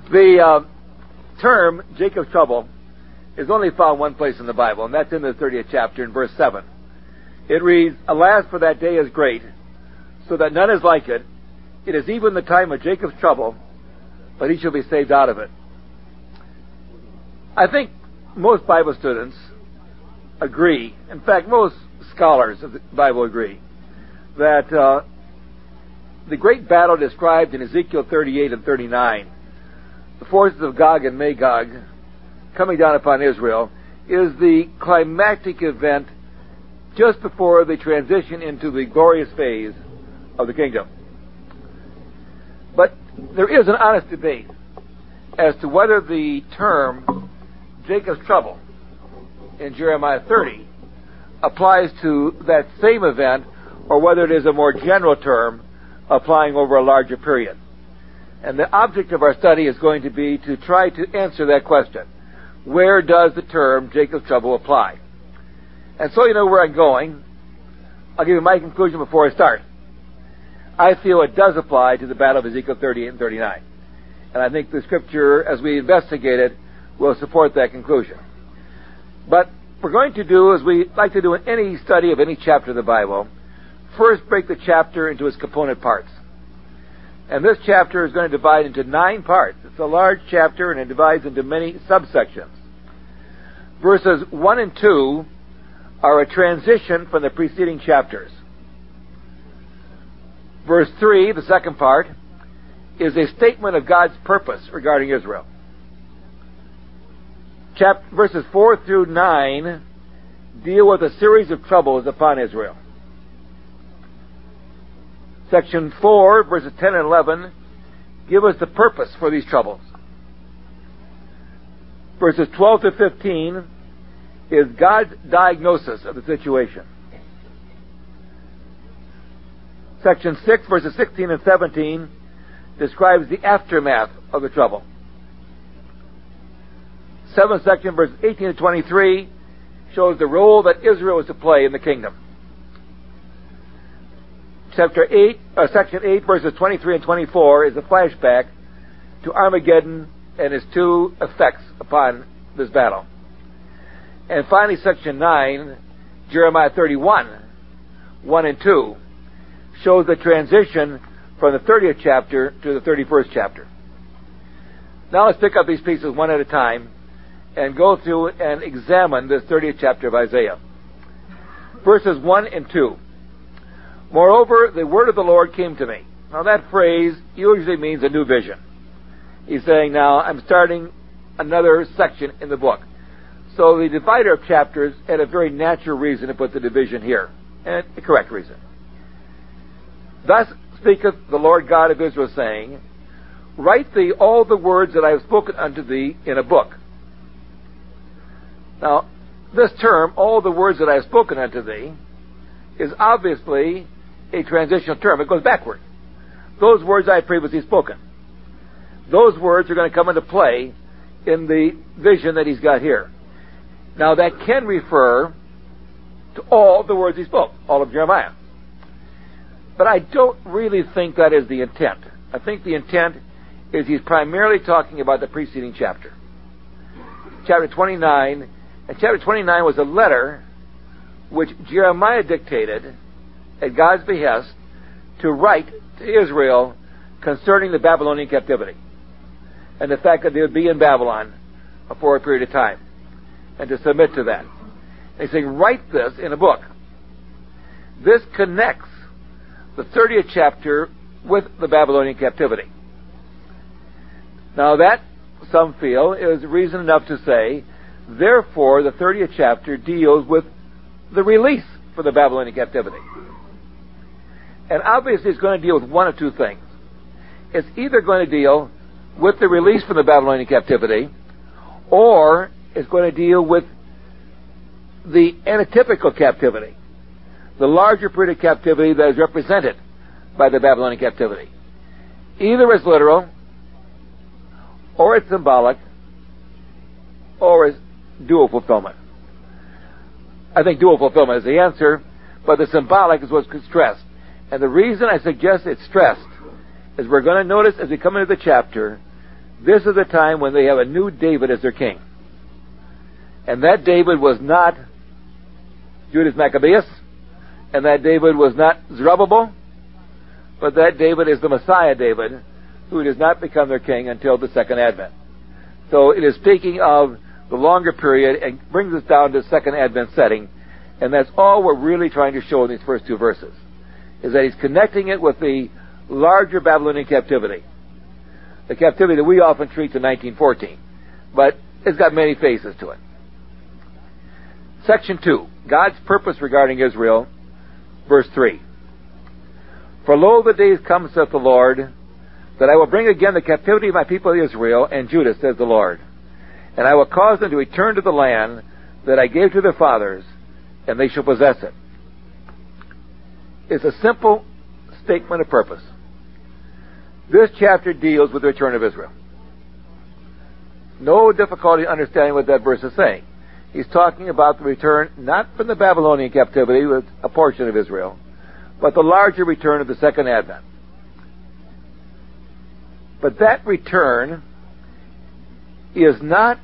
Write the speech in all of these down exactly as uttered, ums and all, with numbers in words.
The uh, term Jacob's trouble is only found one place in the Bible, and that's in the thirtieth chapter in verse seven. It reads, "Alas, for that day is great, so that none is like it. It is even the time of Jacob's trouble, but he shall be saved out of it." I think most Bible students agree, in fact, most scholars of the Bible agree, that uh, the great battle described in Ezekiel thirty-eight and thirty-nine, the forces of Gog and Magog coming down upon Israel, is the climactic event just before they transition into the glorious phase of the kingdom. But there is an honest debate as to whether the term Jacob's trouble in Jeremiah thirty applies to that same event, or whether it is a more general term applying over a larger period. And the object of our study is going to be to try to answer that question. Where does the term Jacob's trouble apply? And so you know where I'm going. I'll give you my conclusion before I start. I feel it does apply to the battle of Ezekiel thirty-eight and thirty-nine. And I think the scripture, as we investigate it, will support that conclusion. But we're going to do, as we like to do in any study of any chapter of the Bible, first break the chapter into its component parts. And this chapter is going to divide into nine parts. It's a large chapter, and it divides into many subsections. Verses one and two are a transition from the preceding chapters. Verse three, the second part, is a statement of God's purpose regarding Israel. Chap- verses four through nine deal with a series of troubles upon Israel. Section four, verses ten and eleven, give us the purpose for these troubles. Verses twelve to fifteen is God's diagnosis of the situation. Section six, verses sixteen and seventeen, describes the aftermath of the trouble. Seventh section, verses eighteen to twenty-three, shows the role that Israel is to play in the kingdom. Chapter eight, uh, section eight, verses twenty-three and twenty-four, is a flashback to Armageddon and its two effects upon this battle. And finally, section nine, Jeremiah thirty-one, one and two, shows the transition from the thirtieth chapter to the thirty-first chapter. Now let's pick up these pieces one at a time and go through and examine this thirtieth chapter of Isaiah. Verses one and two. "Moreover, the word of the Lord came to me." Now that phrase usually means a new vision. He's saying, now I'm starting another section in the book. So the divider of chapters had a very natural reason to put the division here, and a correct reason. "Thus speaketh the Lord God of Israel, saying, Write thee all the words that I have spoken unto thee in a book." Now, this term, "all the words that I have spoken unto thee," is obviously a transitional term. It goes backward. Those words I have previously spoken. Those words are going to come into play in the vision that he's got here. Now, that can refer to all the words he spoke, all of Jeremiah. But I don't really think that is the intent. I think the intent is he's primarily talking about the preceding chapter. Chapter twenty-nine, and chapter twenty-nine was a letter which Jeremiah dictated at God's behest to write to Israel concerning the Babylonian captivity and the fact that they would be in Babylon for a period of time, and to submit to that. And he's saying, write this in a book. This connects the thirtieth chapter with the Babylonian captivity. Now that, some feel, is reason enough to say, therefore the thirtieth chapter deals with the release for the Babylonian captivity. And obviously it's going to deal with one of two things. It's either going to deal with the release from the Babylonian captivity, or it's going to deal with the antitypical captivity, the larger period of captivity that is represented by the Babylonian captivity. Either as literal, or as symbolic, or as dual fulfillment. I think dual fulfillment is the answer, but the symbolic is what's stressed. And the reason I suggest it's stressed is we're going to notice as we come into the chapter this is the time when they have a new David as their king. And that David was not Judas Maccabeus, and that David was not Zerubbabel, but that David is the Messiah David, who does not become their king until the second advent. So it is speaking of the longer period and brings us down to the second advent setting, and that's all we're really trying to show in these first two verses, is that he's connecting it with the larger Babylonian captivity. The captivity that we often treat to nineteen fourteen, but it's got many phases to it. Section two, God's purpose regarding Israel, verse three. For lo, the days come, saith the Lord, that I will bring again the captivity of my people Israel and Judah, says the Lord. And I will cause them to return to the land that I gave to their fathers, and they shall possess it. It's a simple statement of purpose. This chapter deals with the return of Israel. No difficulty understanding what that verse is saying. He's talking about the return, not from the Babylonian captivity with a portion of Israel, but the larger return of the second advent. But that return is not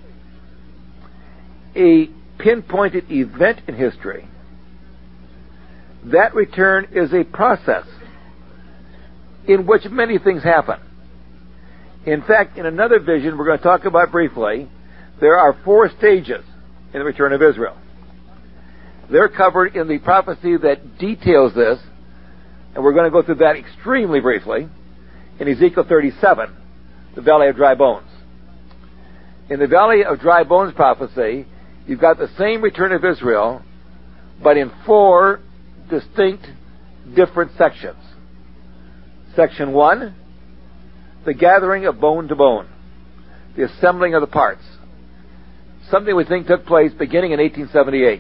a pinpointed event in history. That return is a process in which many things happen. In fact, in another vision we're going to talk about briefly, there are four stages in the return of Israel. They're covered in the prophecy that details this, and we're going to go through that extremely briefly in Ezekiel thirty-seven, the Valley of Dry Bones. In the Valley of Dry Bones prophecy, you've got the same return of Israel, but in four distinct, different sections. Section one, the gathering of bone to bone, the assembling of the parts. Something we think took place beginning in eighteen seventy-eight.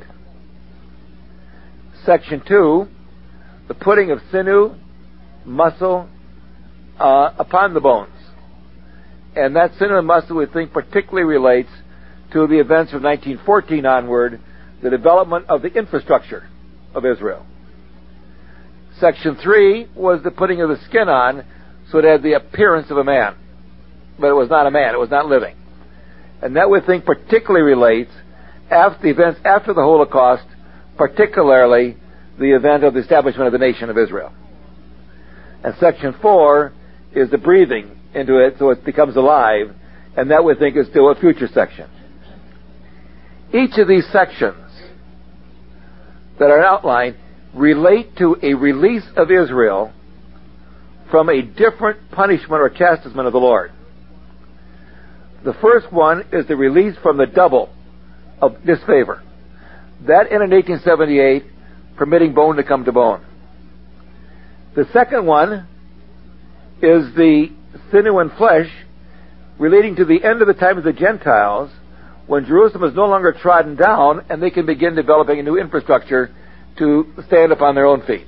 Section two, the putting of sinew, muscle, uh, upon the bones. And that sinew and muscle we think particularly relates to the events of nineteen fourteen onward, the development of the infrastructure of Israel. Section three was the putting of the skin on, so it had the appearance of a man. But it was not a man, it was not living. And that we think particularly relates after the events after the Holocaust, particularly the event of the establishment of the nation of Israel. And section four is the breathing into it so it becomes alive, and that we think is still a future section. Each of these sections that are outlined relate to a release of Israel from a different punishment or chastisement of the Lord. The first one is the release from the double of disfavor. That ended in eighteen seventy-eight, permitting bone to come to bone. The second one is the sinew and flesh relating to the end of the time of the Gentiles, when Jerusalem is no longer trodden down and they can begin developing a new infrastructure to stand upon their own feet.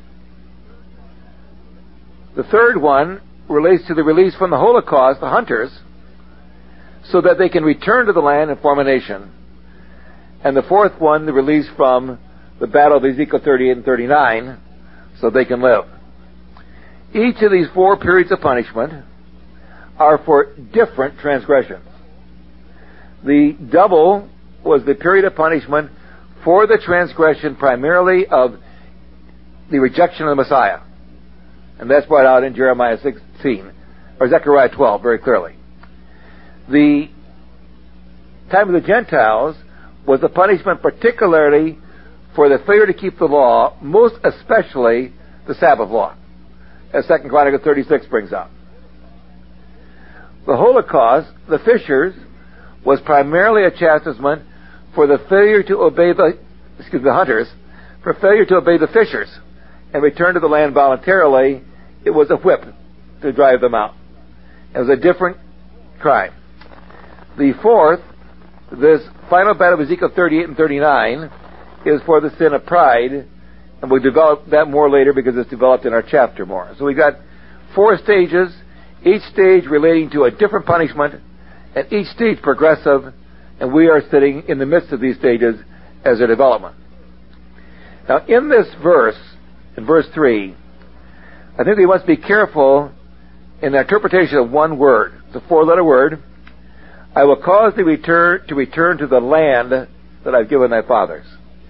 The third one relates to the release from the Holocaust, the hunters, so that they can return to the land and form a nation. And the fourth one, the release from the battle of Ezekiel thirty-eight and thirty-nine, so they can live. Each of these four periods of punishment are for different transgressions. The double was the period of punishment for the transgression primarily of the rejection of the Messiah. And that's brought out in Jeremiah sixteen, or Zechariah twelve, very clearly. The time of the Gentiles was the punishment particularly for the failure to keep the law, most especially the Sabbath law, as Second Chronicles thirty-six brings out. The Holocaust, the fishers, was primarily a chastisement for the failure to obey the, excuse me, the hunters, for failure to obey the fishers and return to the land voluntarily. It was a whip to drive them out. It was a different crime. The fourth, this final battle of Ezekiel thirty-eight and thirty-nine, is for the sin of pride, and we'll develop that more later because it's developed in our chapter more. So we've got four stages, each stage relating to a different punishment, and each stage progressive, and we are sitting in the midst of these stages as their development. Now, in this verse, in verse three, I think we must be careful in the interpretation of one word. It's a four-letter word, I will cause thee return, to return to the land that I've given thy fathers.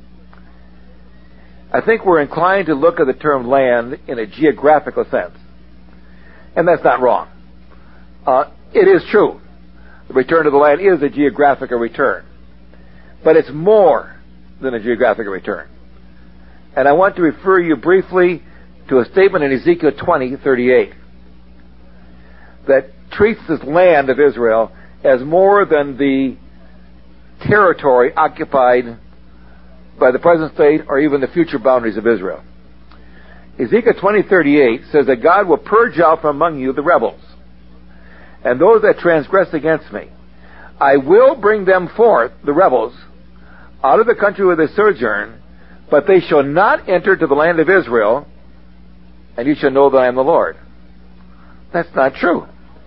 I think we're inclined to look at the term land in a geographical sense. And that's not wrong. Uh, it is true. The return to the land is a geographical return. But it's more than a geographical return. And I want to refer you briefly to a statement in Ezekiel twenty thirty-eight that treats this land of Israel as more than the territory occupied by the present state or even the future boundaries of Israel. Ezekiel twenty thirty-eight says that God will purge out from among you the rebels and those that transgress against me. I will bring them forth, the rebels, out of the country where they sojourn, but they shall not enter to the land of Israel, and you shall know that I am the Lord. That's not true.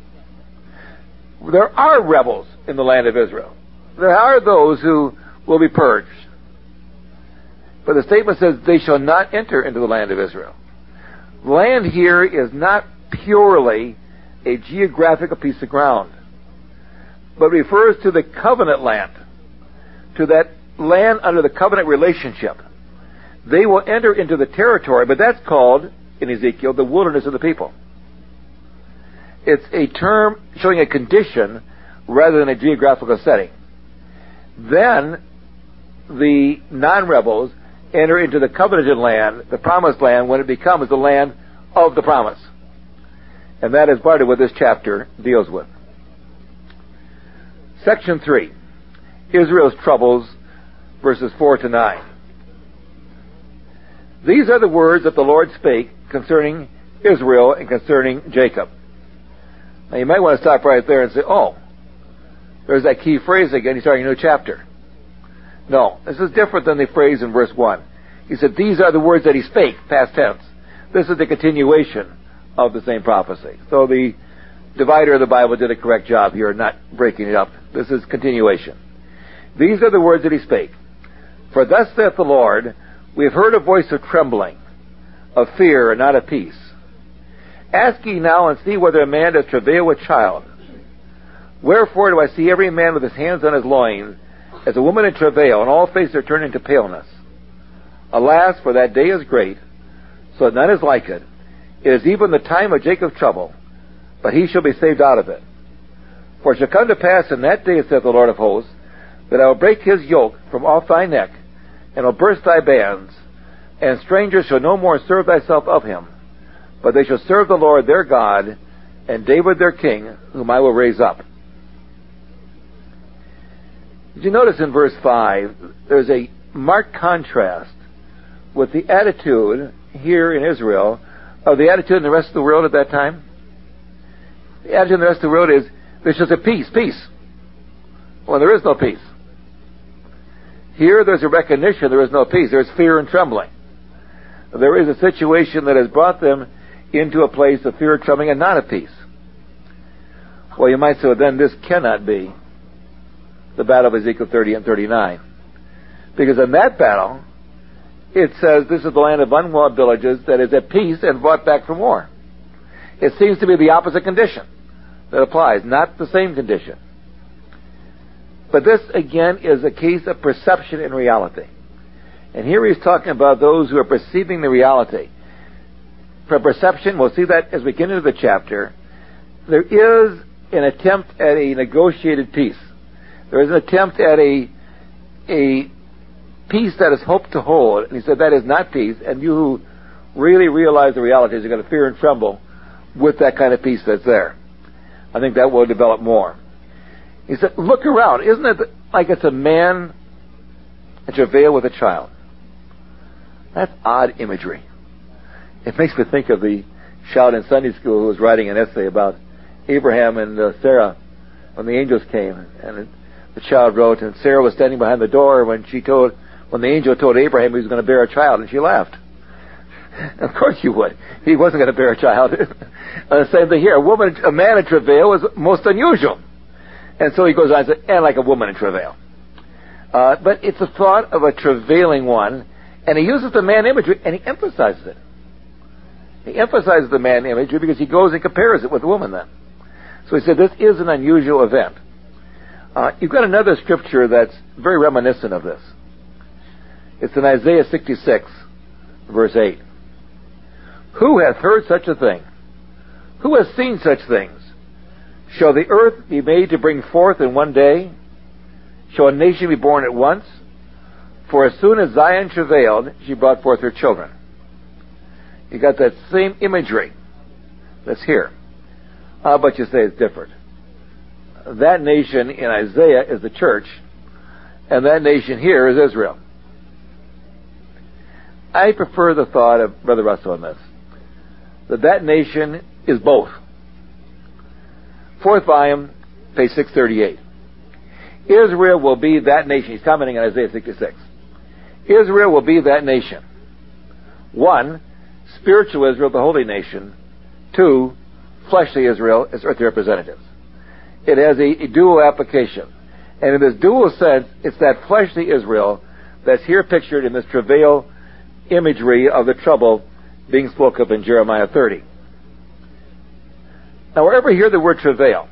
There are rebels in the land of Israel. There are those who will be purged. But the statement says they shall not enter into the land of Israel. Land here is not purely a geographical piece of ground, but refers to the covenant land, to that land under the covenant relationship. They will enter into the territory, but that's called, in Ezekiel, the wilderness of the people. It's a term showing a condition rather than a geographical setting. Then the non-rebels enter into the covenanted land, the promised land, when it becomes the land of the promise. And that is part of what this chapter deals with. Section three, Israel's troubles, verses four to nine. These are the words that the Lord spake concerning Israel and concerning Jacob. Now you might want to stop right there and say, oh, there's that key phrase again, he's starting a new chapter. No, this is different than the phrase in verse one. He said, these are the words that he spake, past tense. This is the continuation of the same prophecy. So the divider of the Bible did a correct job here, not breaking it up. This is continuation. These are the words that he spake. For thus saith the Lord, we have heard a voice of trembling, of fear, and not of peace. Ask ye now and see whether a man does travail with child. Wherefore do I see every man with his hands on his loins, as a woman in travail, and all faces are turned into paleness? Alas, for that day is great, so that none is like it. It is even the time of Jacob's trouble, but he shall be saved out of it. For it shall come to pass in that day, saith the Lord of hosts, that I will break his yoke from off thy neck, and will burst thy bands, and strangers shall no more serve thyself of him, but they shall serve the Lord their God, and David their king, whom I will raise up. Did you notice in verse five, there's a marked contrast with the attitude here in Israel of the attitude in the rest of the world at that time? The attitude in the rest of the world is, there's just a peace, peace. Well, there is no peace. Here there's a recognition there is no peace. There's fear and trembling. There is a situation that has brought them into a place of fear and trembling and not of peace. Well, you might say, well, then this cannot be the battle of Ezekiel thirty and thirty-nine. Because in that battle, it says this is the land of unwalled villages that is at peace and brought back from war. It seems to be the opposite condition that applies, not the same condition. But this, again, is a case of perception and reality. And here he's talking about those who are perceiving the reality. For perception, we'll see that as we get into the chapter, there is an attempt at a negotiated peace. There is an attempt at a, a peace that is hoped to hold. And he said that is not peace. And you who really realize the realities are going to fear and tremble with that kind of peace that's there. I think that will develop more. He said, look around. Isn't it like it's a man in travail with a child? That's odd imagery. It makes me think of the child in Sunday school who was writing an essay about Abraham and uh, Sarah when the angels came. And it, the child wrote, and Sarah was standing behind the door when she told, when the angel told Abraham he was going to bear a child, and she laughed. Of course you would. He wasn't going to bear a child. uh, same thing here. A woman, a man in travail is most unusual. And so he goes on and says, and like a woman in travail. Uh, but it's a thought of a travailing one, and he uses the man imagery, and he emphasizes it. He emphasizes the man imagery because he goes and compares it with the woman then. So he said this is an unusual event. Uh, you've got another scripture that's very reminiscent of this. It's in Isaiah sixty-six, verse eight. Who hath heard such a thing? Who has seen such things? Shall the earth be made to bring forth in one day? Shall a nation be born at once? For as soon as Zion travailed, she brought forth her children. You got that same imagery that's here. Uh, but you say it's different. That nation in Isaiah is the church, and that nation here is Israel. I prefer the thought of Brother Russell on this, that that nation is both. Fourth volume, page six thirty-eight. Israel will be that nation. He's commenting on Isaiah sixty-six. Israel will be that nation. One, spiritual Israel, the holy nation. Two, fleshly Israel, its earthly representatives. It has a, a dual application. And in this dual sense, it's that fleshly Israel that's here pictured in this travail imagery of the trouble being spoken of in Jeremiah thirty. Now, wherever you hear the word travail,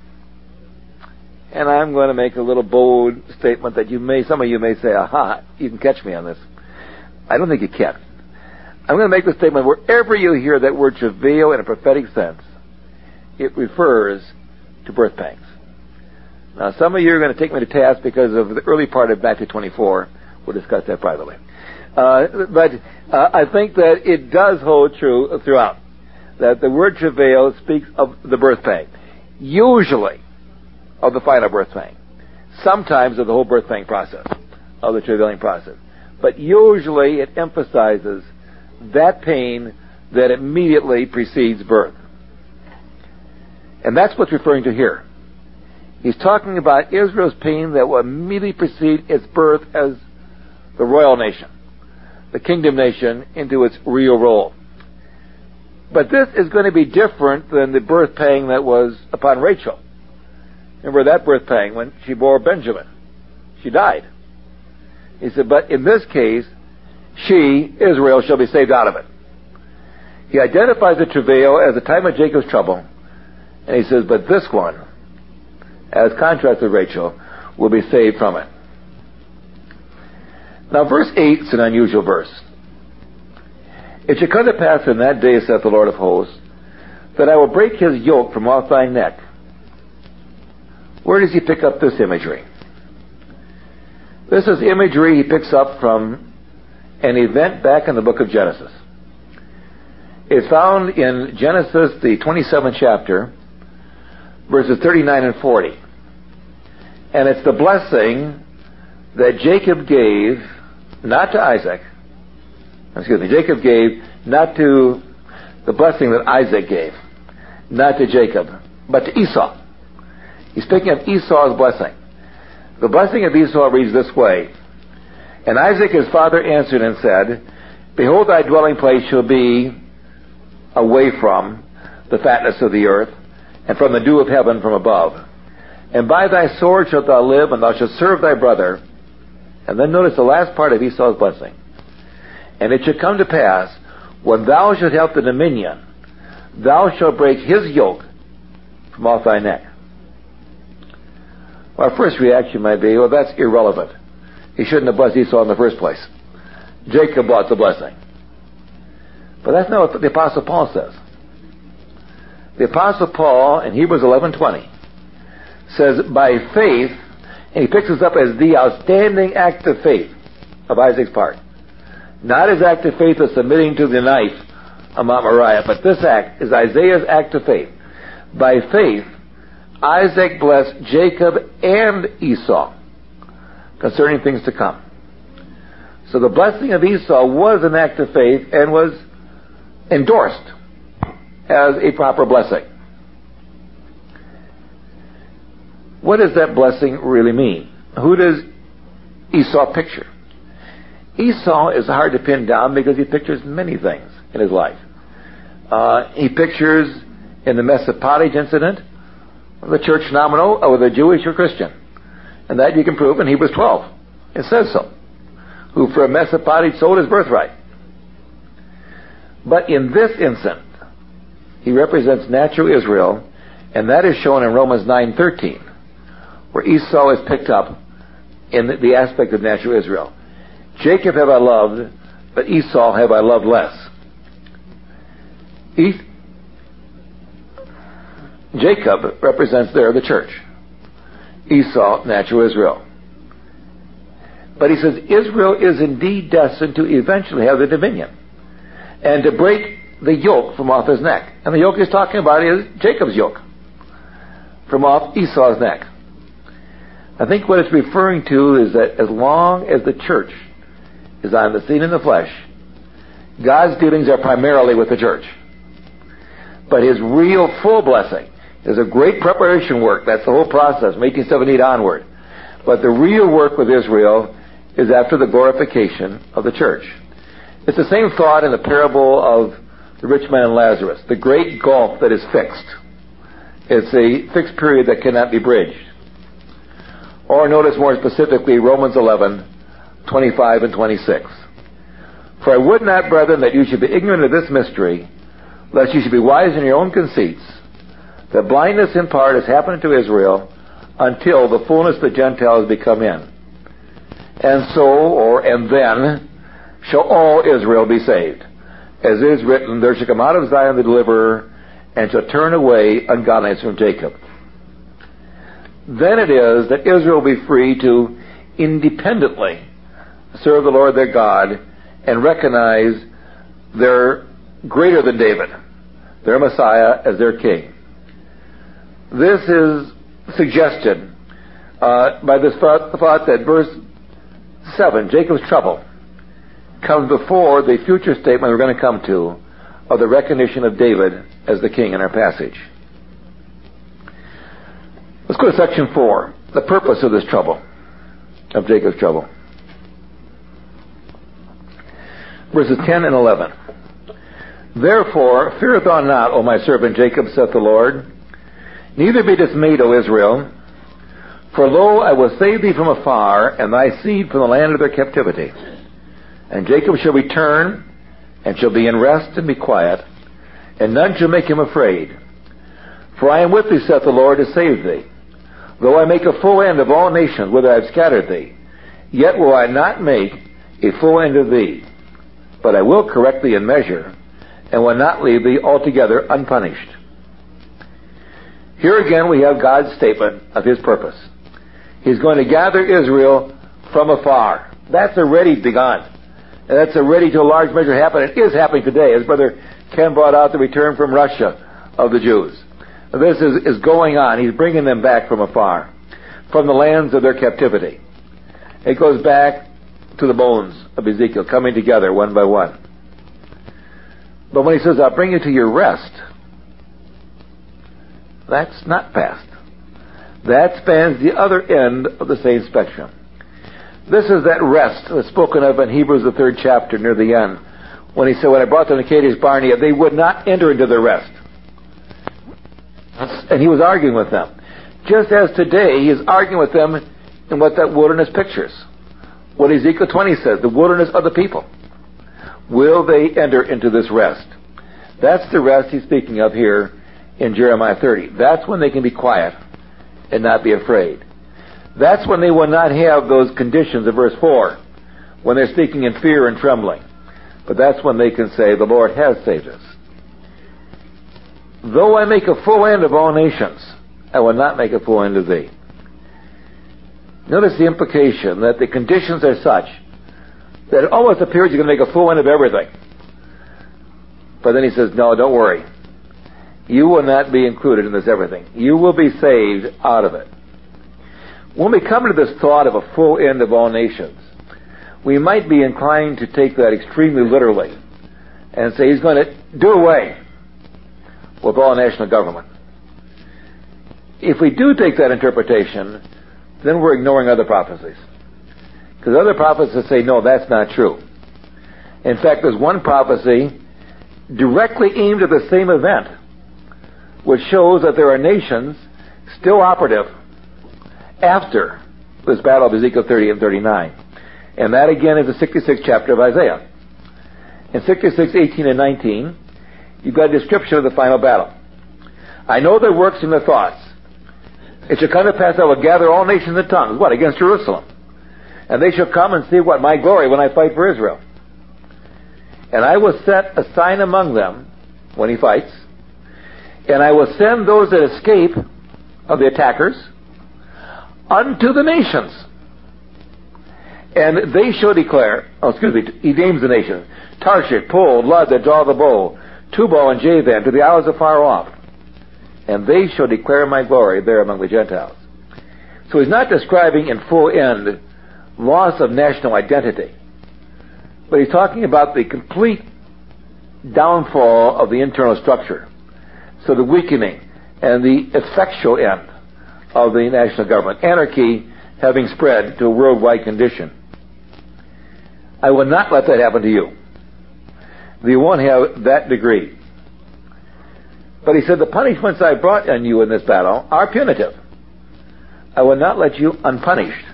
and I'm going to make a little bold statement that you may, some of you may say, aha, you can catch me on this. I don't think you can. I'm going to make the statement, wherever you hear that word travail in a prophetic sense, it refers to birth pangs. Now, some of you are going to take me to task because of the early part of Matthew twenty-four. We'll discuss that privately. Uh, but uh, I think that it does hold true throughout, that the word travail speaks of the birth pang, usually of the final birth pang, sometimes of the whole birth pang process, of the travailing process. But usually it emphasizes that pain that immediately precedes birth. And that's what's referring to here. He's talking about Israel's pain that will immediately precede its birth as the royal nation, the kingdom nation, into its real role. But this is going to be different than the birth pang that was upon Rachel. Remember that birth pang when she bore Benjamin. She died. He said, but in this case, she, Israel, shall be saved out of it. He identifies the travail as the time of Jacob's trouble. And he says, but this one, as contrasted with Rachel, will be saved from it. Now, verse eight is an unusual verse. It shall come to pass in that day, saith the Lord of hosts, that I will break his yoke from off thy neck. Where does he pick up this imagery? This is imagery he picks up from an event back in the book of Genesis. It's found in Genesis, the twenty-seventh chapter, verses thirty-nine and forty. And it's the blessing that Jacob gave, not to Isaac, excuse me, Jacob gave, not to the blessing that Isaac gave, not to Jacob, but to Esau. He's speaking of Esau's blessing. The blessing of Esau reads this way, and Isaac his father answered and said, behold, thy dwelling place shall be away from the fatness of the earth, and from the dew of heaven from above. And by thy sword shalt thou live, and thou shalt serve thy brother. And then notice the last part of Esau's blessing. And it shall come to pass, when thou shalt have the dominion, thou shalt break his yoke from off thy neck. Well, our first reaction might be, well, that's irrelevant. He shouldn't have blessed Esau in the first place. Jacob brought the blessing. But that's not what the Apostle Paul says. The Apostle Paul, in Hebrews eleven twenty, says, by faith, and he picks this up as the outstanding act of faith of Isaac's part. Not his act of faith of submitting to the knife on Mount Moriah, but this act is Isaiah's act of faith. By faith, Isaac blessed Jacob and Esau concerning things to come. So the blessing of Esau was an act of faith and was endorsed as a proper blessing. What does that blessing really mean? Who does Esau picture? Esau is hard to pin down because he pictures many things in his life. Uh, he pictures in the Mesa pottage incident the church nominal, whether Jewish or Christian. And that you can prove in Hebrews twelve. It says so. Who for a mess of pottage sold his birthright. But in this instant, he represents natural Israel, and that is shown in Romans nine thirteen, where Esau is picked up in the, the aspect of natural Israel. Jacob have I loved, but Esau have I loved less. E- Jacob represents there the church. Esau, natural Israel. But he says Israel is indeed destined to eventually have the dominion and to break the yoke from off his neck. And the yoke he's talking about is Jacob's yoke from off Esau's neck. I think what it's referring to is that as long as the church is on the scene in the flesh, God's dealings are primarily with the church. But his real full blessing is a great preparation work. That's the whole process from eighteen seventy-eight onward. But the real work with Israel is after the glorification of the church. It's the same thought in the parable of the rich man and Lazarus, the great gulf that is fixed. It's a fixed period that cannot be bridged. Or notice more specifically Romans eleven, twenty-five and twenty-six. For I would not, brethren, that you should be ignorant of this mystery, lest you should be wise in your own conceits, that blindness in part has happened to Israel until the fullness of the Gentiles be come in. And so, or and then, shall all Israel be saved. As it is written, there shall come out of Zion the deliverer, and shall turn away ungodliness from Jacob. Then it is that Israel will be free to independently serve the Lord their God and recognize their greater than David, their Messiah, as their king. This is suggested uh, by this thought, thought that verse seven, Jacob's trouble, comes before the future statement we're going to come to of the recognition of David as the king in our passage. Let's go to section four, the purpose of this trouble, of Jacob's trouble. Verses ten and eleven. Therefore, fear thou not, O my servant Jacob, saith the Lord, neither be dismayed, O Israel, for lo, I will save thee from afar, and thy seed from the land of their captivity. And Jacob shall return, and shall be in rest and be quiet, and none shall make him afraid. For I am with thee, saith the Lord, to save thee. Though I make a full end of all nations whither I have scattered thee, yet will I not make a full end of thee. But I will correct thee in measure, and will not leave thee altogether unpunished. Here again we have God's statement of his purpose. He's going to gather Israel from afar. That's already begun. And that's already to a large measure happened. It is happening today, as Brother Ken brought out the return from Russia of the Jews. This is, is going on. He's bringing them back from afar, from the lands of their captivity. It goes back to the bones of Ezekiel, coming together one by one. But when he says, I'll bring you to your rest, that's not past. That spans the other end of the same spectrum. This is that rest that's spoken of in Hebrews, the third chapter, near the end, when he said, when I brought them to Kadesh Barnea, they would not enter into their rest. And he was arguing with them. Just as today, he is arguing with them in what that wilderness pictures. What Ezekiel twenty says, the wilderness of the people. Will they enter into this rest? That's the rest he's speaking of here in Jeremiah thirty. That's when they can be quiet and not be afraid. That's when they will not have those conditions of verse four, when they're speaking in fear and trembling. But that's when they can say, the Lord has saved us. Though I make a full end of all nations, I will not make a full end of thee. Notice the implication that the conditions are such that it almost appears you're going to make a full end of everything. But then he says, no, don't worry. You will not be included in this everything. You will be saved out of it. When we come to this thought of a full end of all nations, we might be inclined to take that extremely literally and say he's going to do away with all national government. If we do take that interpretation, then we're ignoring other prophecies. Because other prophecies say, no, that's not true. In fact, there's one prophecy directly aimed at the same event, which shows that there are nations still operative after this battle of Ezekiel thirty and thirty-nine. And that again is the sixty-sixth chapter of Isaiah. In sixty-six, eighteen and nineteen, you've got a description of the final battle. I know their works and their thoughts, It shall come to pass, I will gather all nations and tongues. What? Against Jerusalem. And they shall come and see what? My glory when I fight for Israel. And I will set a sign among them when he fights. And I will send those that escape of the attackers unto the nations. And they shall declare, oh, excuse me, he names the nations. Tarshish, Pul, Lud, that draw the bow, Tubal and Javan, to the isles afar off. And they shall declare my glory there among the Gentiles. So he's not describing in full end loss of national identity. But he's talking about the complete downfall of the internal structure. So the weakening and the effectual end of the national government. Anarchy having spread to a worldwide condition. I will not let that happen to you. You won't have that degree. But he said, the punishments I brought on you in this battle are punitive. I will not let you unpunished.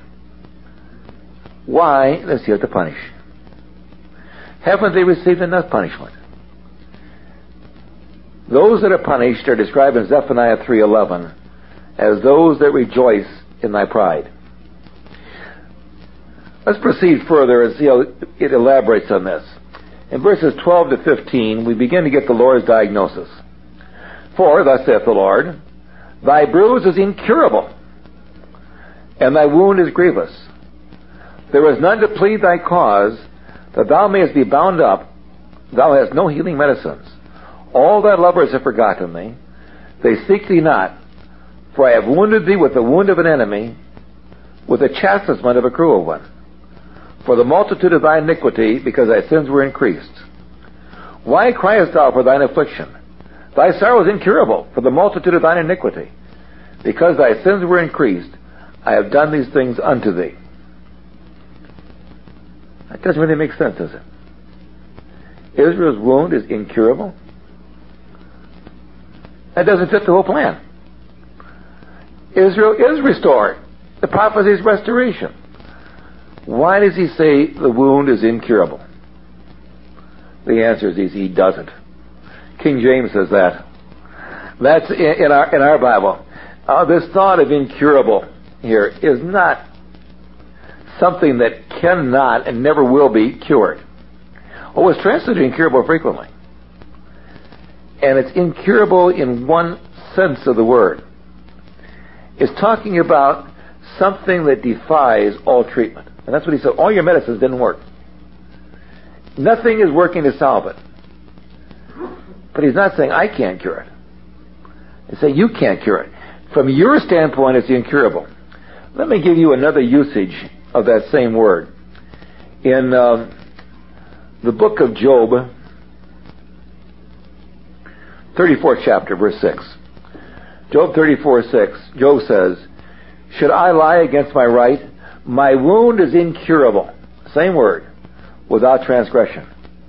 Why does he have to punish? Haven't they received enough punishment? Those that are punished are described in Zephaniah three eleven as those that rejoice in thy pride. Let's proceed further and see how it elaborates on this. In verses twelve to fifteen, we begin to get the Lord's diagnosis. For, thus saith the Lord, thy bruise is incurable, and thy wound is grievous. There is none to plead thy cause, that thou mayest be bound up. Thou hast no healing medicines. All thy lovers have forgotten thee. They seek thee not. For I have wounded thee with the wound of an enemy, with the chastisement of a cruel one. For the multitude of thy iniquity, because thy sins were increased. Why criest thou for thine affliction? Thy sorrow is incurable, for the multitude of thine iniquity. Because thy sins were increased, I have done these things unto thee. That doesn't really make sense, does it? Israel's wound is incurable? That doesn't fit the whole plan. Israel is restored. The prophecy is restoration. Why does he say the wound is incurable? The answer is easy. He doesn't. King James says that. That's in, in our in our Bible. Uh, this thought of incurable here is not something that cannot and never will be cured. Oh, it's translated incurable frequently. And it's incurable in one sense of the word. It's talking about something that defies all treatment. And that's what he said. All your medicines didn't work. Nothing is working to solve it. But he's not saying, I can't cure it. He's saying, you can't cure it. From your standpoint, it's incurable. Let me give you another usage of that same word. In uh, the book of Job, thirty-fourth chapter, verse six. Job thirty-four six, Job says, should I lie against my right? My wound is incurable. Same word. Without transgression.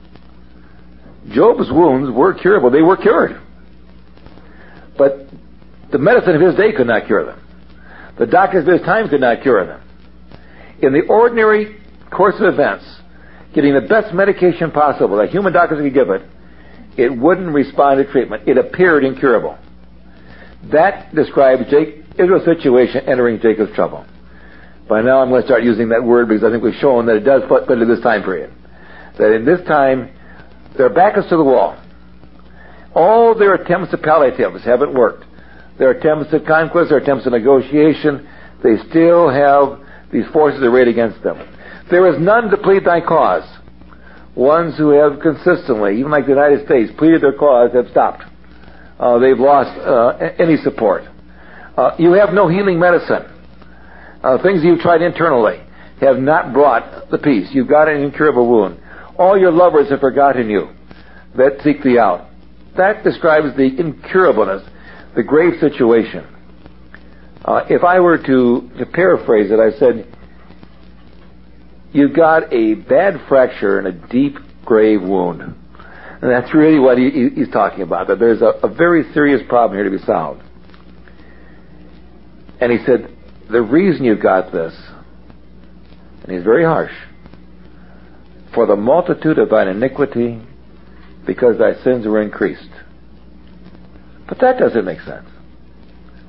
Job's wounds were curable. They were cured. But the medicine of his day could not cure them. The doctors of his time could not cure them. In the ordinary course of events, getting the best medication possible that human doctors could give it, it wouldn't respond to treatment. It appeared incurable. That describes Jake, Israel's situation entering Jacob's trouble. By now I'm going to start using that word because I think we've shown that it does fit into this time period. That in this time, their back is to the wall. All their attempts at palliatives haven't worked. Their attempts at conquest, their attempts at negotiation, they still have these forces arrayed against them. There is none to plead thy cause. Ones who have consistently, even like the United States, pleaded their cause have stopped. Uh, they've lost uh, any support. Uh, you have no healing medicine. Uh, things you've tried internally have not brought the peace. You've got an incurable wound. All your lovers have forgotten you that seek thee out. That describes the incurableness, the grave situation. Uh, if I were to, to paraphrase it, I said, you've got a bad fracture and a deep grave wound. And that's really what he, he's talking about, that there's a, a very serious problem here to be solved. And he said, the reason you've got this, and he's very harsh, for the multitude of thine iniquity, because thy sins were increased. But that doesn't make sense.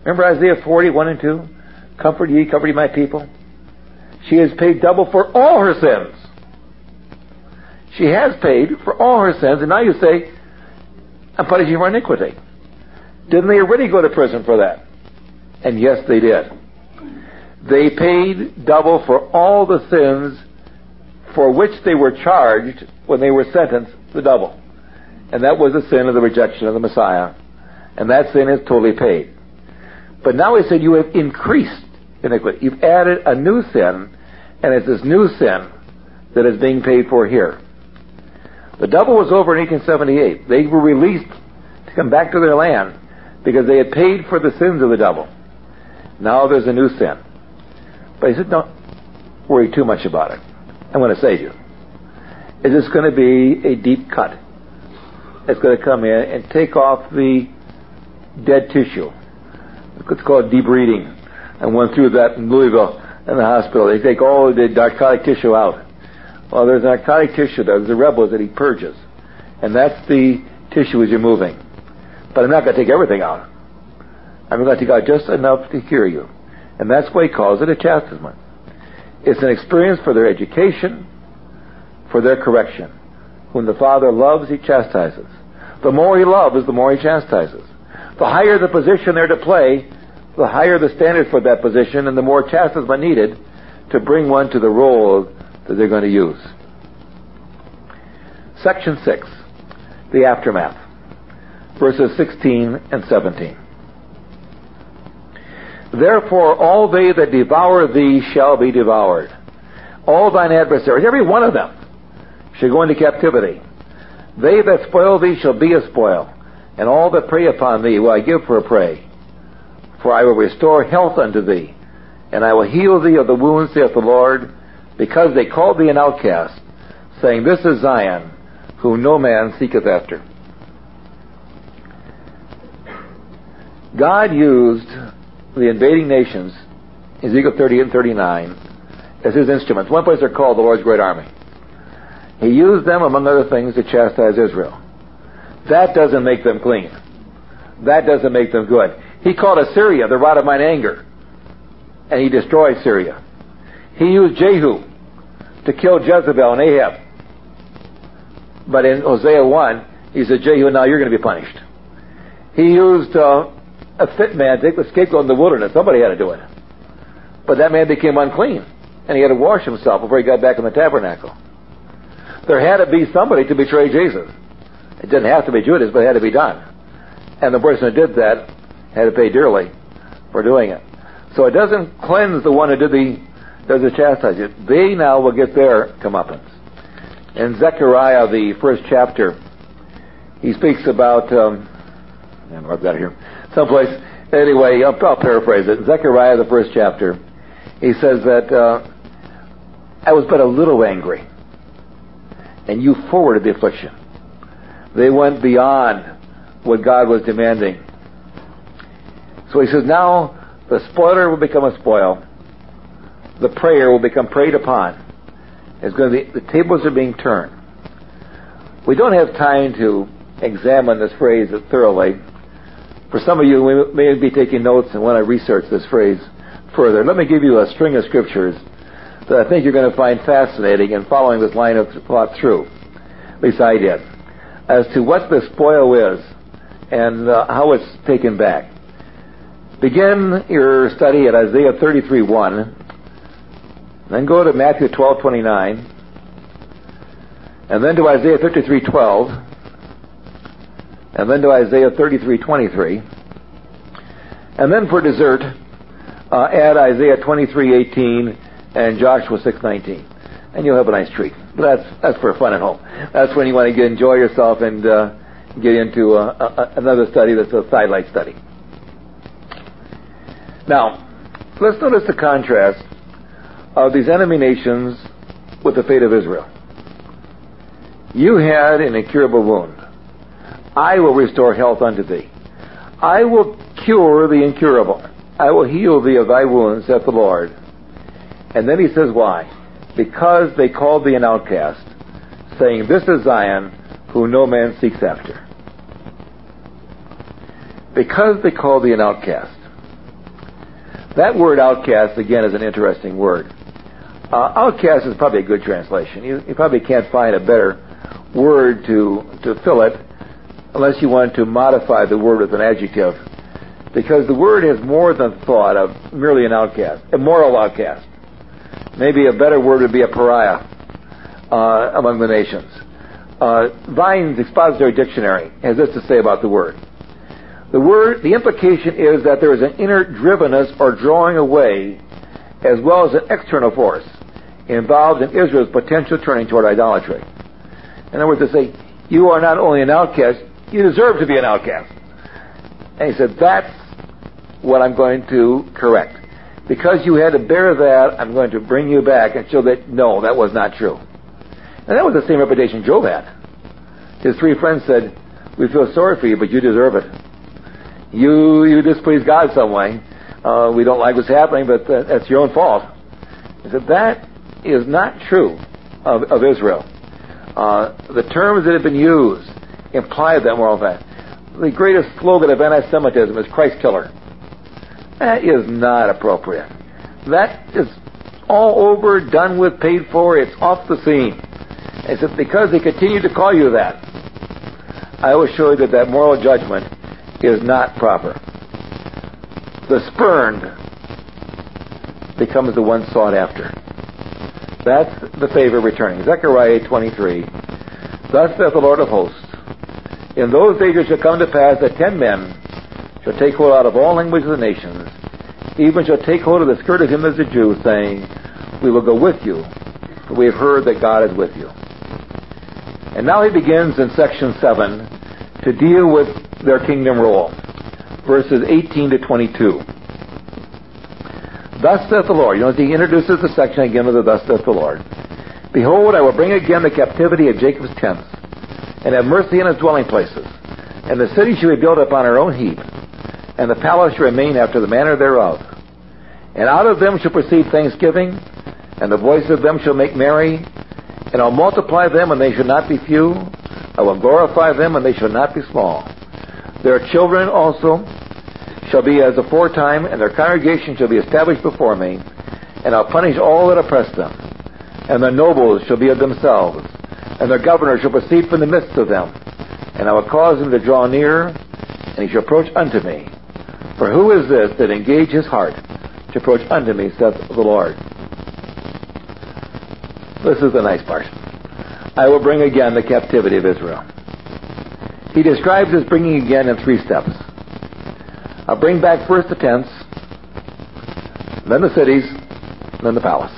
Remember Isaiah forty, one and two? Comfort ye, comfort ye my people. She has paid double for all her sins. She has paid for all her sins, and now you say, I'm punishing for iniquity. Didn't they already go to prison for that? And yes, they did. They paid double for all the sins for which they were charged when they were sentenced to double. And that was the sin of the rejection of the Messiah. And that sin is totally paid. But now he said you have increased iniquity. You've added a new sin, and it's this new sin that is being paid for here. The double was over in eighteen seventy-eight. They were released to come back to their land because they had paid for the sins of the double. Now there's a new sin. But he said, don't worry too much about it. I'm going to save you. Is this going to be a deep cut? It's going to come in and take off the dead tissue. It's called debreeding. I went through that in Louisville in the hospital. They take all the narcotic tissue out. Well, there's narcotic tissue. There's the rebels that he purges. And that's the tissue he's removing. But I'm not going to take everything out. I'm going to take out just enough to cure you. And that's why he calls it a chastisement. It's an experience for their education, for their correction. Whom the Father loves, he chastises. The more he loves, the more he chastises. The higher the position they're to play, the higher the standard for that position, and the more chastisement needed to bring one to the role that they're going to use. Section six, the aftermath, verses sixteen and seventeen. Therefore all they that devour thee shall be devoured. All thine adversaries, every one of them, shall go into captivity. They that spoil thee shall be a spoil, and all that prey upon thee will I give for a prey. For I will restore health unto thee, and I will heal thee of the wounds, saith the Lord, because they called thee an outcast, saying, This is Zion, whom no man seeketh after. God used the invading nations, Ezekiel thirty and thirty-nine, as his instruments. One place they're called the Lord's great army. He used them, among other things, to chastise Israel. That doesn't make them clean. That doesn't make them good. He called Assyria the rod of mine anger, and he destroyed Syria. He used Jehu to kill Jezebel and Ahab. But in Hosea one, he said, Jehu, now you're going to be punished. He used uh, a fit man to take the scapegoat in the wilderness. Somebody had to do it. But that man became unclean, and he had to wash himself before he got back in the tabernacle. There had to be somebody to betray Jesus. It didn't have to be Judas, but it had to be done. And the person who did that had to pay dearly for doing it. So it doesn't cleanse the one who did the, does the chastisement. They now will get their comeuppance. In Zechariah, the first chapter, he speaks about, um, I don't know, I've got it here, someplace. Anyway, I'll, I'll paraphrase it. Zechariah, the first chapter, he says that, uh, I was but a little angry, and you forwarded the affliction. They went beyond what God was demanding. So he says, now the spoiler will become a spoil. The prayer will become preyed upon. It's going to be, the tables are being turned. We don't have time to examine this phrase thoroughly. For some of you, we may be taking notes and want to research this phrase further. Let me give you a string of scriptures that I think you're going to find fascinating in following this line of thought through. At least I did. As to what the spoil is and uh, how it's taken back. Begin your study at Isaiah thirty-three one, then go to Matthew twelve twenty-nine, and then to Isaiah fifty-three twelve, and then to Isaiah thirty-three twenty-three, and then for dessert, uh, add Isaiah twenty-three eighteen and Joshua six nineteen, and you'll have a nice treat. But that's that's for fun at home. That's when you want to get, enjoy yourself and uh, get into uh, a, another study that's a sidelight study. Now, let's notice the contrast of these enemy nations with the fate of Israel. You had an incurable wound. I will restore health unto thee. I will cure the incurable. I will heal thee of thy wounds, saith the Lord. And then he says why? Because they called thee an outcast, saying, This is Zion, whom no man seeks after. Because they called thee an outcast. That word outcast, again, is an interesting word. Uh, outcast is probably a good translation. You, you probably can't find a better word to, to fill it unless you want to modify the word with an adjective, because the word has more than thought of merely an outcast, a moral outcast. Maybe a better word would be a pariah uh, among the nations. Uh, Vine's Expository Dictionary has this to say about the word. The word, the implication is that there is an inner drivenness or drawing away, as well as an external force involved in Israel's potential turning toward idolatry. In other words, they say, you are not only an outcast, you deserve to be an outcast. And he said, that's what I'm going to correct. Because you had to bear that, I'm going to bring you back and show that, no, that was not true. And that was the same reputation Job had. His three friends said, we feel sorry for you, but you deserve it. You you displease God some way. Uh, we don't like what's happening, but uh, that's your own fault. He said, that is not true of, of Israel. Uh, the terms that have been used imply that moral fact. The greatest slogan of anti-Semitism is Christ killer. That is not appropriate. That is all over, done with, paid for. It's off the scene. And so because they continue to call you that, I will show you that that moral judgment is not proper. The spurned becomes the one sought after. That's the favor returning. Zechariah eight twenty-three. Thus saith the Lord of hosts, in those days it shall come to pass that ten men shall take hold out of all languages of the nations, even shall take hold of the skirt of him as a Jew, saying, we will go with you, for we have heard that God is with you. And now he begins in section seven to deal with their kingdom role. Verses eighteen to twenty-two. Thus saith the Lord. You know, he introduces the section again with the thus saith the Lord. Behold, I will bring again the captivity of Jacob's tents, and have mercy on his dwelling places. And the city shall be built upon her own heap, and the palace shall remain after the manner thereof. And out of them shall proceed thanksgiving, and the voice of them shall make merry. And I'll multiply them, and they shall not be few. I will glorify them, and they shall not be small. Their children also shall be as aforetime, and their congregation shall be established before me. And I'll punish all that oppress them. And their nobles shall be of themselves, and their governors shall proceed from the midst of them. And I will cause him to draw near, and he shall approach unto me. For who is this that engage his heart to approach unto me, saith the Lord? This is the nice part. I will bring again the captivity of Israel. He describes his bringing again in three steps. I'll bring back first the tents, then the cities, then the palace.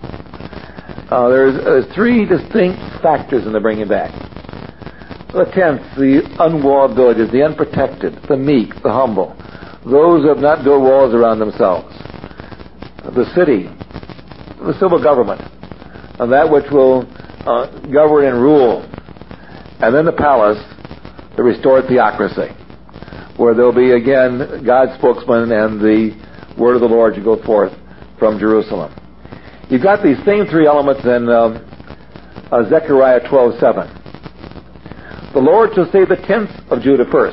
Uh, there's, there's three distinct factors in the bringing back. The tents, the unwalled villages, the unprotected, the meek, the humble, those who have not built walls around themselves. The city, the civil government, and that which will uh, govern and rule. And then the palace, the restored theocracy, where there will be again God's spokesman and the word of the Lord to go forth from Jerusalem. You've got these same three elements in uh, uh, Zechariah twelve seven. The Lord shall save the tents of Judah first,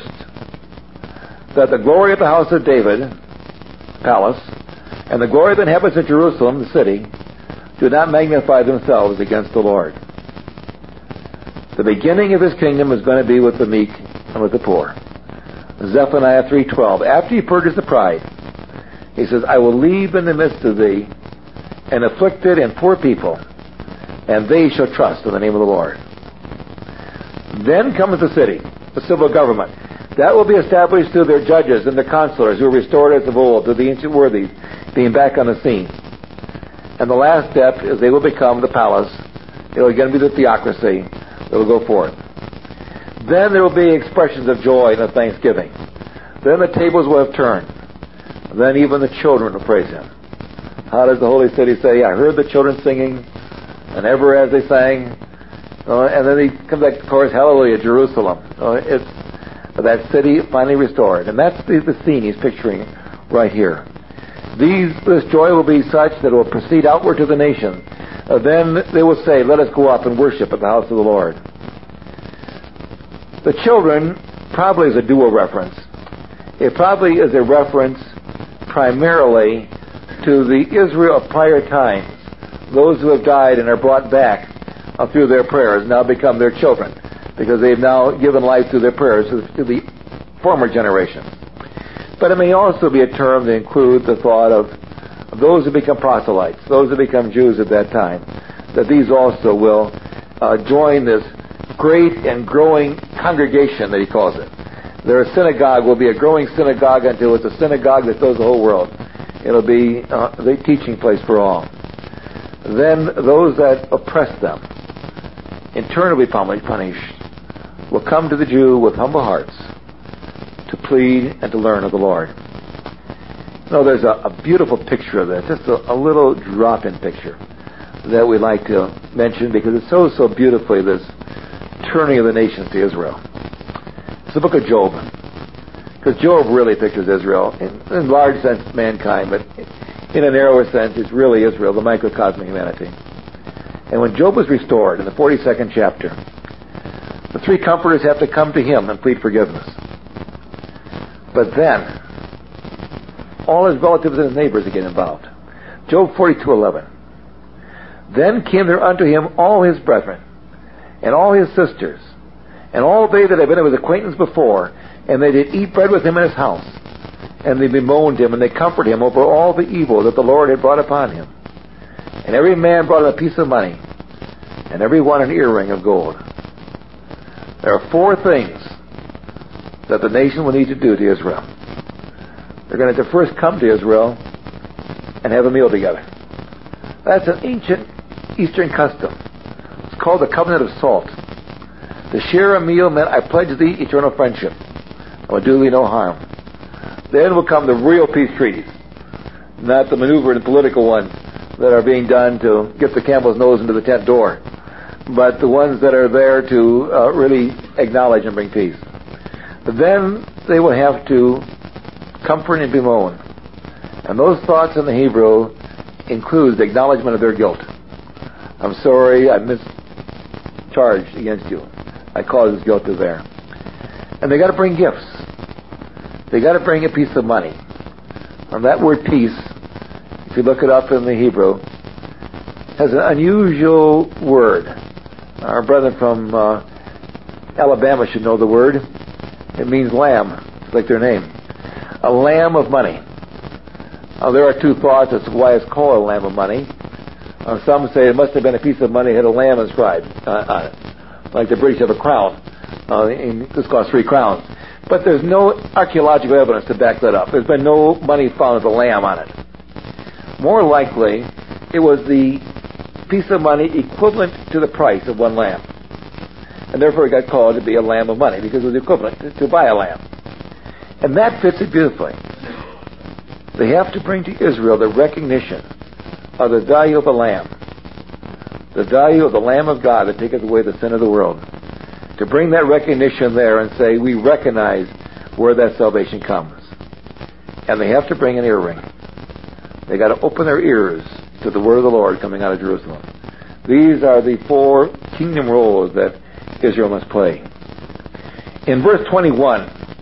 that the glory of the house of David, palace, and the glory of the inhabitants of Jerusalem, the city, do not magnify themselves against the Lord. The beginning of his kingdom is going to be with the meek and with the poor. Zephaniah three twelve. After he purges the pride, he says, I will leave in the midst of thee an afflicted and poor people, and they shall trust in the name of the Lord. Then comes the city, the civil government. That will be established through their judges and their counselors who are restored as of old, to the ancient worthies being back on the scene. And the last step is they will become the palace. It will again be the theocracy that will go forth. Then there will be expressions of joy and of thanksgiving. Then the tables will have turned. Then even the children will praise him. How does the Holy City say, I heard the children singing, and ever as they sang, uh, and then he comes back to the chorus, Hallelujah, Jerusalem. Uh, it's that city finally restored. And that's the, the scene he's picturing right here. These, this joy will be such that it will proceed outward to the nation. Uh, then they will say, let us go up and worship at the house of the Lord. The children probably is a dual reference. It probably is a reference primarily to the Israel of prior times. Those who have died and are brought back uh, through their prayers now become their children, because they've now given life through their prayers to, to the former generation. But it may also be a term to include the thought of, of those who become proselytes, those who become Jews at that time, that these also will uh, join this great and growing congregation that he calls it. Their synagogue will be a growing synagogue until it's a synagogue that fills the whole world. It'll be uh, the teaching place for all. Then those that oppress them, in turn will be punished, will come to the Jew with humble hearts to plead and to learn of the Lord. No, there's a, a beautiful picture of this, just a, a little drop-in picture that we like to mention because it shows so beautifully this turning of the nations to Israel. It's the book of Job. Because Job really pictures Israel, in, in large sense mankind, but in a narrower sense it's really Israel, the microcosm of humanity. And when Job was restored in the forty-second chapter, the three comforters have to come to him and plead forgiveness. But then all his relatives and his neighbors get involved. Job forty-two eleven. Then came there unto him all his brethren, and all his sisters, and all they that had been of his acquaintance before, and they did eat bread with him in his house. And they bemoaned him, and they comforted him over all the evil that the Lord had brought upon him. And every man brought him a piece of money, and every one an earring of gold. There are four things that the nation will need to do to Israel. They're going to have to first come to Israel and have a meal together. That's an ancient Eastern custom. It's called the covenant of salt. To share a meal meant, I pledge thee eternal friendship. I will do thee no harm. Then will come the real peace treaties, not the maneuvered and political ones that are being done to get the camel's nose into the tent door, but the ones that are there to uh, really acknowledge and bring peace. But then they will have to comfort and bemoan. And those thoughts in the Hebrew include the acknowledgement of their guilt. I'm sorry, I mischarged against you. I caused this guilt to bear. And they got to bring gifts. They got to bring a piece of money. And that word peace, if you look it up in the Hebrew, has an unusual word. Our brethren from uh, Alabama should know the word. It means lamb. It's like their name. A lamb of money. Uh, there are two thoughts as to why it's called a lamb of money. Uh, some say it must have been a piece of money that had a lamb inscribed uh, on it. Like the British have a crown. Uh, and this costs three crowns. But there's no archaeological evidence to back that up. There's been no money found with a lamb on it. More likely, it was the piece of money equivalent to the price of one lamb. And therefore it got called to be a lamb of money, because it was equivalent to, to buy a lamb. And that fits it beautifully. They have to bring to Israel the recognition of the value of a lamb. The value of the Lamb of God that taketh away the sin of the world. To bring that recognition there and say, we recognize where that salvation comes. And they have to bring an earring. They got to open their ears to the word of the Lord coming out of Jerusalem. These are the four kingdom roles that Israel must play. In verse twenty-one,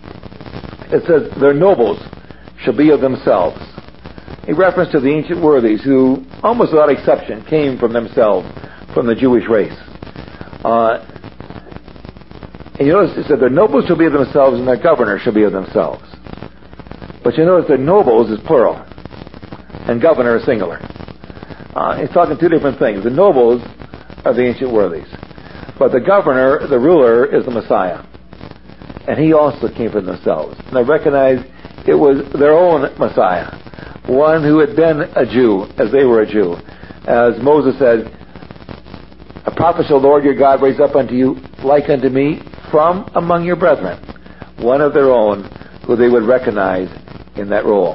it says, their nobles shall be of themselves. A reference to the ancient worthies who, almost without exception, came from themselves, from the Jewish race. Uh, and you notice it said, their nobles shall be of themselves, and their governors shall be of themselves. But you notice their nobles is plural, and governor is singular. Uh, it's talking two different things. The nobles are the ancient worthies, but the governor, the ruler, is the Messiah. And he also came from themselves. And they recognized it was their own Messiah, one who had been a Jew, as they were a Jew. As Moses said, a prophet shall the Lord your God raise up unto you, like unto me, from among your brethren, one of their own, who they would recognize in that role.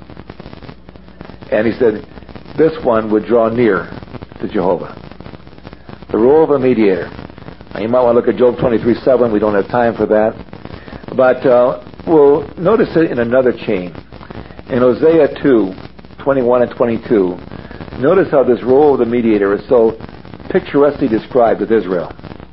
And he said, this one would draw near to Jehovah. The role of a mediator. Now you might want to look at Job twenty-three seven. We don't have time for that. But uh, we'll notice it in another chain. In Hosea two, twenty-one and twenty-two, notice how this role of the mediator is so picturesquely described with Israel.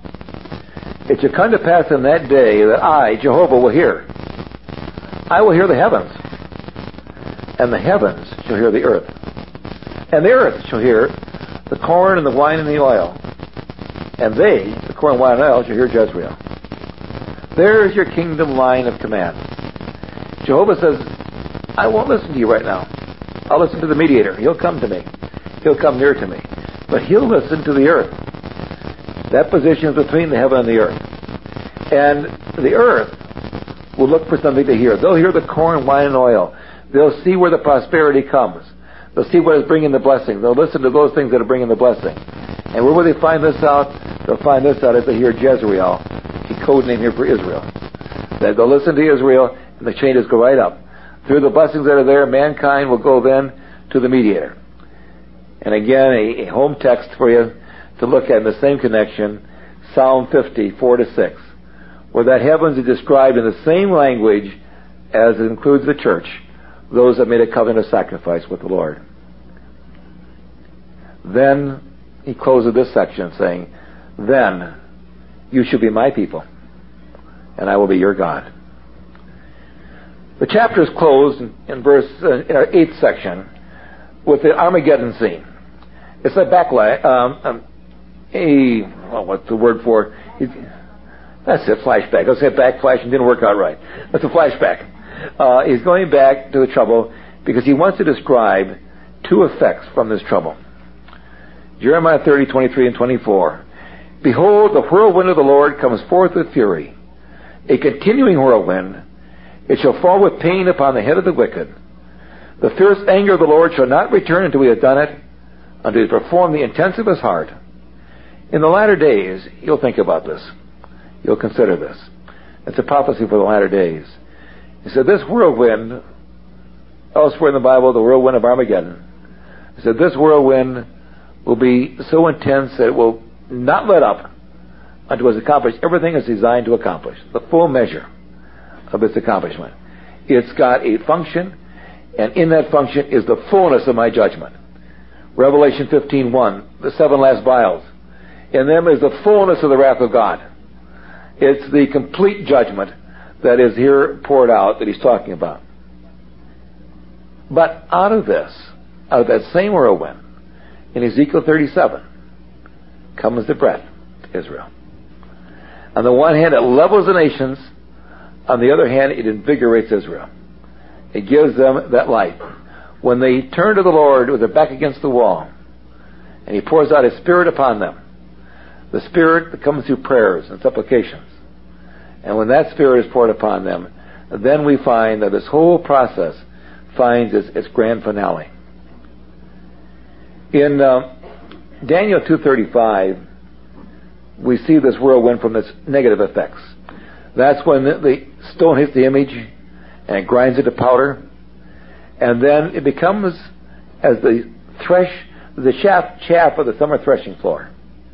It shall come to pass in that day that I, Jehovah, will hear. I will hear the heavens, and the heavens shall hear the earth. And the earth shall hear the corn and the wine and the oil. And they, the corn, wine, and oil, shall hear Jezreel. There is your kingdom line of command. Jehovah says, I won't listen to you right now. I'll listen to the mediator. He'll come to me. He'll come near to me. But he'll listen to the earth. That position is between the heaven and the earth. And the earth will look for something to hear. They'll hear the corn, wine, and oil. They'll see where the prosperity comes. They'll see what is bringing the blessing. They'll listen to those things that are bringing the blessing. And where will they find this out? They'll find this out as they hear Jezreel, a code name here for Israel. That they'll listen to Israel, and the changes go right up. Through the blessings that are there, mankind will go then to the mediator. And again, a, a home text for you to look at in the same connection, Psalm fifty, four to six, where that heavens is described in the same language as it includes the church, those that made a covenant of sacrifice with the Lord. Then he closes this section saying, then you shall be my people, and I will be your God. The chapter is closed in, in verse uh, in our eighth section with the Armageddon scene. It's a backlight, um, um, a well, what's the word for? It, that's it, flashback. I was saying backflash and didn't work out right. That's a flashback. Uh, he's going back to the trouble because he wants to describe two effects from this trouble. Jeremiah thirty, twenty-three and twenty-four. Behold, the whirlwind of the Lord comes forth with fury, a continuing whirlwind. It shall fall with pain upon the head of the wicked. The fierce anger of the Lord shall not return until he has done it, until he has performed the intents of his heart. In the latter days, you'll think about this. You'll consider this. It's a prophecy for the latter days. He said, this whirlwind, elsewhere in the Bible, the whirlwind of Armageddon. He said, this whirlwind will be so intense that it will not let up until it has accomplished everything it's designed to accomplish, the full measure of its accomplishment. It's got a function, and in that function is the fullness of my judgment. Revelation fifteen one, the seven last vials. In them is the fullness of the wrath of God. It's the complete judgment that is here poured out that he's talking about. But out of this, out of that same whirlwind, in Ezekiel thirty-seven, comes the breath to Israel. On the one hand, it levels the nations. On the other hand, it invigorates Israel. It gives them that life. When they turn to the Lord with their back against the wall, and he pours out his Spirit upon them, the Spirit that comes through prayers and supplications. And when that Spirit is poured upon them, then we find that this whole process finds its, its grand finale. In uh, Daniel two thirty-five, we see this whirlwind from its negative effects. That's when the, the stone hits the image and it grinds it to powder, and then it becomes as the thresh, the chaff, chaff of the summer threshing floor.